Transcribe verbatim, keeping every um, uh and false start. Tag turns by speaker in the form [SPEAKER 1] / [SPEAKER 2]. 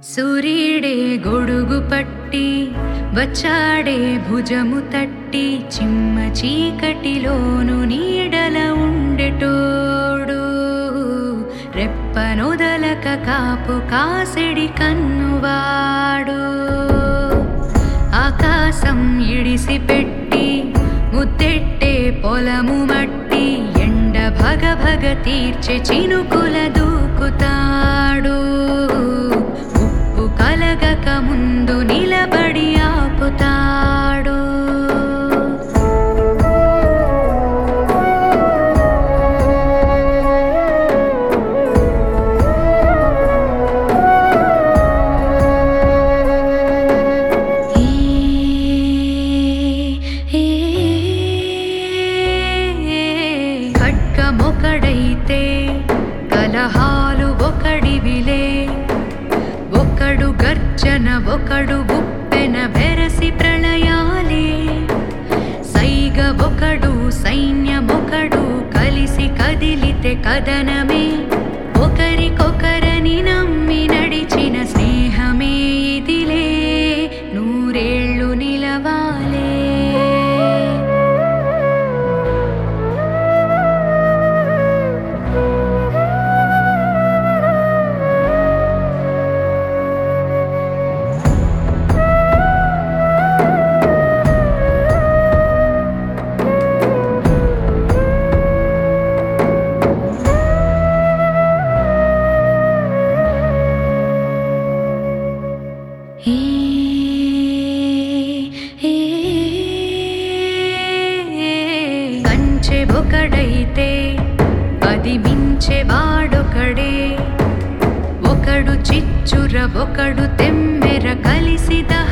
[SPEAKER 1] సూర్యుడే గొడుగు పట్టి వచ్చాడే భుజము తట్టి చిమ్మ చీకటిలోను నీడల ఉండెటోడు రెప్పనొదలక కాపు కాసెడి కన్నువాడు ఆకాశం ఇడిసి పెట్టి ముద్దెట్టే పొలము మట్టి ఎండ భగ భగ తీర్చే చినుకుల దూకుతాడు ఉప్పు కలగక ముందు నిలబడి ఆపుతాడు ఖడ్గమొకడైతే కలహాలు ఒకడివిలే ఒకడు గర్జన ఒకడు ఉప్పెన బెరసి ప్రళయాలే సైగ ఒకడు సైన్యమొకడు కలిసి కదిలితే కదనమే ఒకరికొకరని నమ్మి నడిచిన స్నేహమే ఇదిలే నూరేళ్ళు నిలవాలే కంచె ఒకడైతే అది మించె వాడొకడే ఒకడు చిచ్చుర ఒకడు తెమ్మెర కలిసి